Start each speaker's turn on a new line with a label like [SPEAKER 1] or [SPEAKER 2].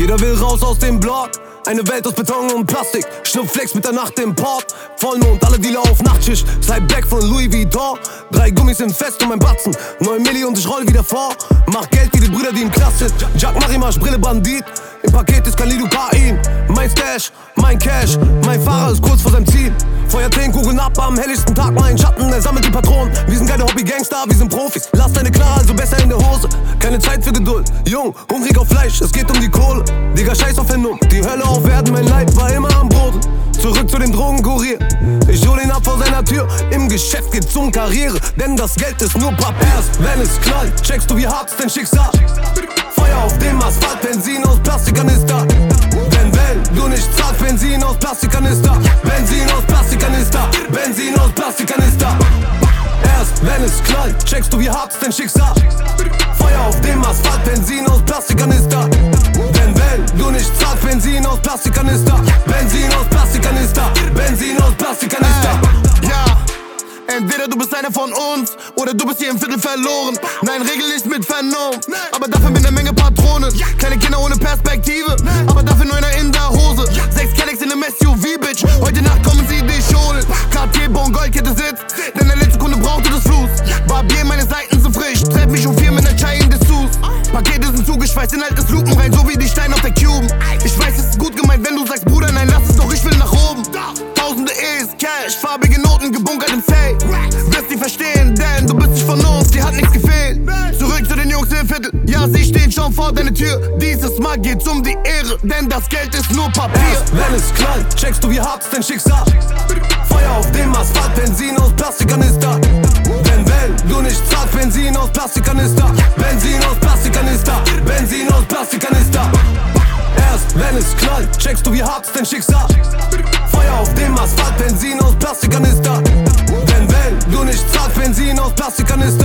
[SPEAKER 1] Jeder will raus aus dem Block. Eine Welt aus Beton und Plastik. Schnupflex mit der Nacht im Port. Vollmond, alle Dealer auf Nachtschicht. Slide Back von Louis Vuitton. 3 Gummis sind fest um mein Batzen. 9 Milli und ich roll wieder vor. Mach Geld wie die Brüder, die im Knast sind. Jack Marimasch, Brille Bandit. Im Paket ist kein Lidocain. Mein Stash, mein Cash. Mein Fahrer ist kurz vor seinem Ziel. Feuert 10 Kugeln ab am helllichsten Tag. Mein Schatten, er sammelt die Patronen. Wir sind keine Hobby-Gangster, wir sind Profis. Lass deine Klar, also besser in der Hose. Keine Zeit für Geduld. Jung, hungrig auf Fleisch, es geht um die Kohle. Digga, scheiß auf den Die Hölle auf Erden, mein Leib war immer am Boden. Zurück zu dem Drogenkurier. Ich hol ihn ab vor seiner Tür. Im Geschäft geht's um Karriere. Denn das Geld ist nur Papier. Erst wenn es knallt, checkst du, wie hart ist dein Schicksal. Feuer auf dem Asphalt, Benzin aus Plastikkanister. Denn wenn du nicht zahlst, Benzin aus Plastikkanister. Benzin aus Plastikkanister. Benzin aus Plastikkanister. Erst wenn es knallt, checkst du, wie hart ist dein Schicksal. Feuer auf dem Asphalt, Benzin aus Plastikkanister. Denn wenn du nicht zahlst, Benzin aus Plastikkanister. Benzin aus Plastikkanister. Benzin aus Plastikkanister.
[SPEAKER 2] Ja, entweder du bist einer von uns oder du bist hier im Viertel verloren. Nein, Regel nicht mit Vernunft, aber dafür mit einer Menge Patronen. Keine Kinder ohne Perspektive, aber dafür nur einer in der Hose. 6 Cadillacs in einem SUV, Bitch. Heute Nacht kommen sie dich holen. Cartier-Bon, Goldkette sitzt, denn der letzte Kunde brauchte das Fluss. Barbier, meine Seiten sind frisch, treff mich um 4 mit einer Chai in Dessous. Pakete sind zugeschweißt, Inhalt ist Lupen rein, so wie die Steine auf der Cuben. Ich weiß, es ist gut gemeint, wenn du sagst, Bruder, nein, lass es doch, ich will nach oben. Tausende E's, Cash, farbige Noten, gebunkert im Safe. Wirst nie verstehen, denn du bist nicht von uns, dir hat nichts gefehlt. Zurück zu den Jungs im Viertel, ja, sie stehen schon vor deiner Tür. Dieses Mal geht's um die Ehre, denn das Geld ist nur Papier.
[SPEAKER 1] Erst wenn es knallt, checkst du, wie hart ist dein Schicksal. Feuer auf dem Asphalt, Benzin aus Plastikkanister. Denn wenn du nicht zahlst, Benzin aus Plastikkanister. Benzin aus Plastikkanister. Benzin aus Plastikkanister. Erst wenn es knallt, checkst du, wie hart ist dein Schicksal. Feuer auf dem Asphalt, Benzin aus Plastikkanister. Denn wenn du nicht zahlst, Benzin aus Plastikkanister.